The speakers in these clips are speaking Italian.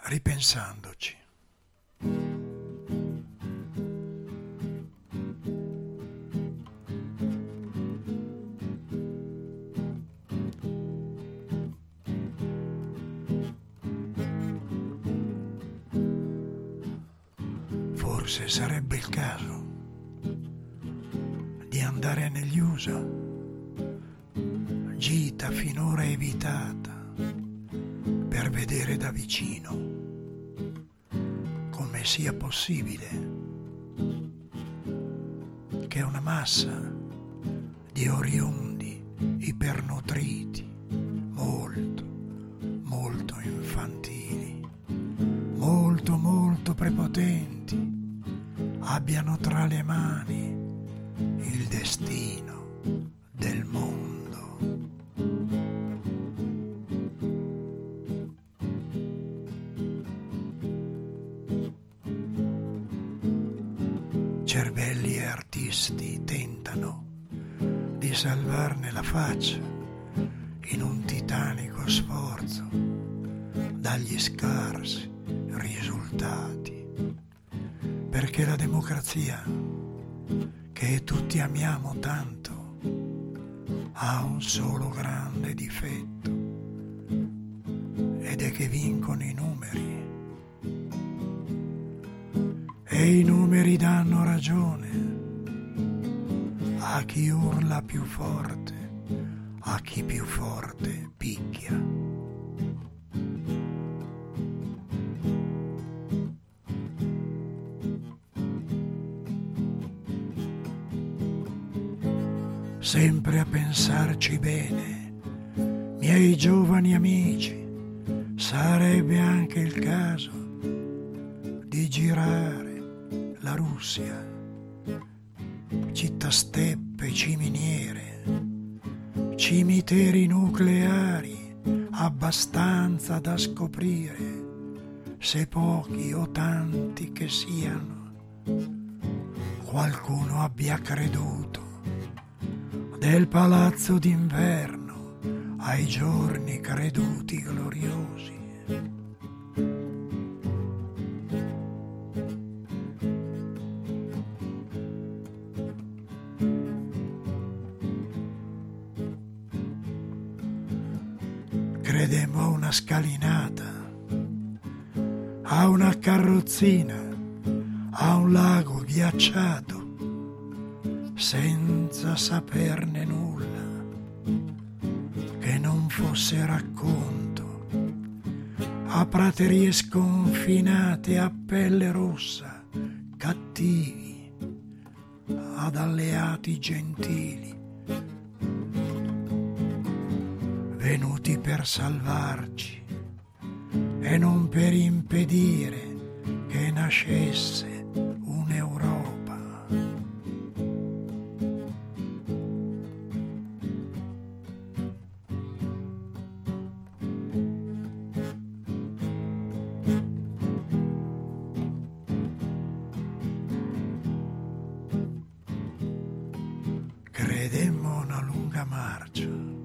ripensandoci. Forse sarebbe il caso di andare negli USA, gita finora evitata, per vedere da vicino come sia possibile che una massa di oriundi ipernutriti, molto, molto infantili, molto, molto prepotenti, abbiano tra le mani il destino del mondo. Cervelli e artisti tentano di salvarne la faccia in un titanico sforzo dagli scarsi risultati, perché la democrazia, che tutti amiamo tanto, ha un solo grande difetto, ed è che vincono i numeri. E i numeri danno ragione a chi urla più forte, a chi più forte picchia. Sempre a pensarci bene, miei giovani amici, sarebbe anche il caso di girare la Russia, città steppe, ciminiere, cimiteri nucleari, abbastanza da scoprire, se pochi o tanti che siano, qualcuno abbia creduto del palazzo d'inverno ai giorni creduti gloriosi. Credemmo a una scalinata, a una carrozzina, a un lago ghiacciato, senza saperne nulla, che non fosse racconto, a praterie sconfinate, a pelle rossa, cattivi, ad alleati gentili, venuti per salvarci e non per impedire che nascesse un'Europa. Credemmo a una lunga marcia,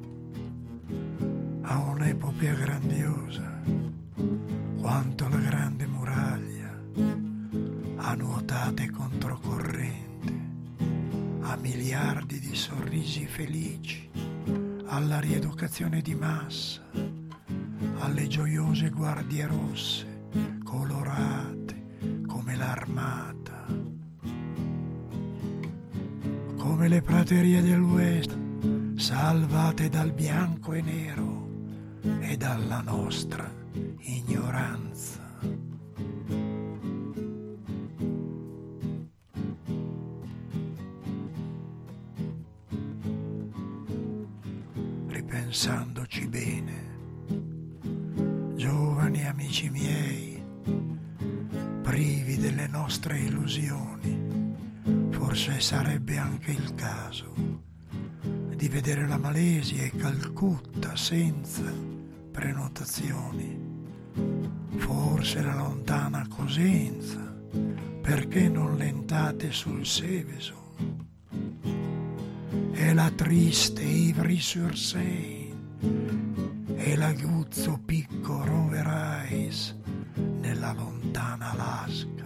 a un'epopea grandiosa, quanto la grande muraglia, a nuotate controcorrente, a miliardi di sorrisi felici, alla rieducazione di massa, alle gioiose guardie rosse, colorate come l'armata, come le praterie del West, salvate dal bianco e nero e dalla nostra ignoranza. Ripensandoci bene, giovani amici miei, privi delle nostre illusioni, forse sarebbe anche il caso di vedere la Malesia e Calcutta senza prenotazioni, forse la lontana Cosenza, perché non lentate sul Seveso, e la triste Ivry-sur-Seine e l'aguzzo picco Roverais lontana Alaska.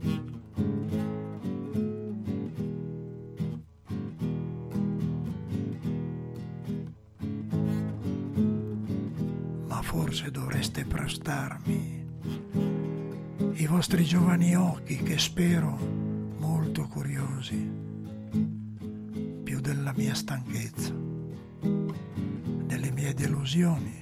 Ma forse dovreste prestarmi i vostri giovani occhi, che spero molto curiosi, più della mia stanchezza, delle mie delusioni.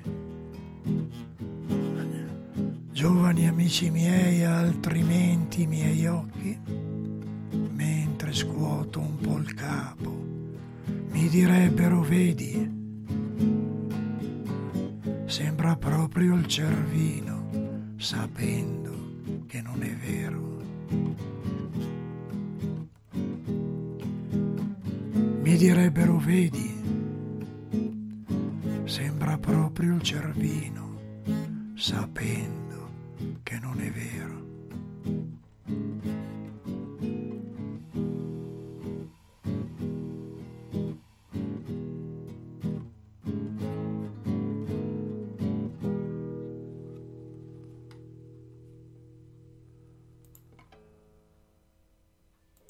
Giovani amici miei, altrimenti i miei occhi, mentre scuoto un po' il capo, mi direbbero: vedi, sembra proprio il Cervino, sapendo che non è vero. Mi direbbero: vedi, sembra proprio il Cervino, sapendo che non è vero.